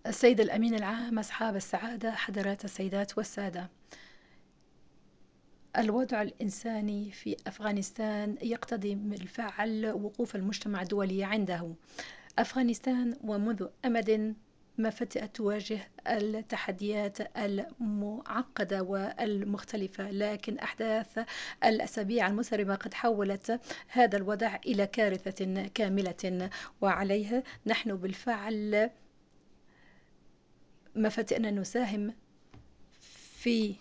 السيد الأمين العام، أصحاب السعادة، حضرات السيدات والسادة، الوضع الإنساني في أفغانستان يقتضي بالفعل وقوف المجتمع الدولي عنده. أفغانستان ومنذ أمد ما فتئت تواجه التحديات المعقدة والمختلفة، لكن أحداث الأسابيع المسربة قد حولت هذا الوضع إلى كارثة كاملة، وعليه نحن بالفعل ما فتئنا نساهم في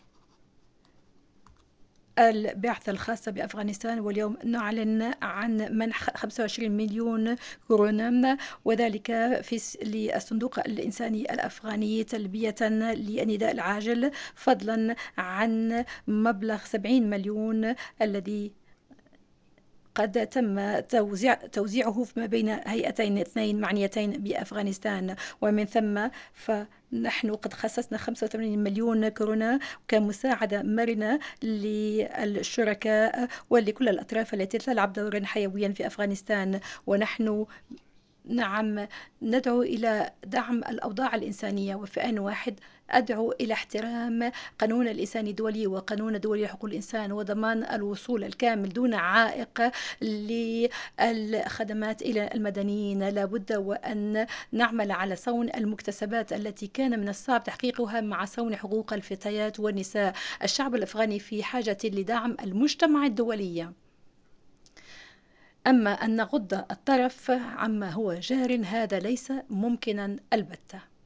البعثة الخاصة بأفغانستان، واليوم نعلن عن منح 25 مليون كورونا، وذلك للصندوق الإنساني الأفغاني تلبية للنداء العاجل، فضلا عن مبلغ 70 مليون الذي قد تم توزيعه فيما بين هيئتين اثنين معنيتين بأفغانستان. ومن ثم فنحن قد خصصنا 85 مليون كورونا كمساعدة مرنة للشركاء ولكل الأطراف التي تلعب دورا حيويا في أفغانستان. ونحن نعم ندعو إلى دعم الأوضاع الإنسانية، وفي آن واحد أدعو إلى احترام قانون الإنساني الدولي وقانون دولي حقوق الإنسان، وضمان الوصول الكامل دون عائق للخدمات إلى المدنيين. لابد وأن نعمل على صون المكتسبات التي كان من الصعب تحقيقها مع صون حقوق الفتيات والنساء. الشعب الأفغاني في حاجة لدعم المجتمع الدولي. أما أن نغض الطرف عما هو جار هذا ليس ممكنا البتة.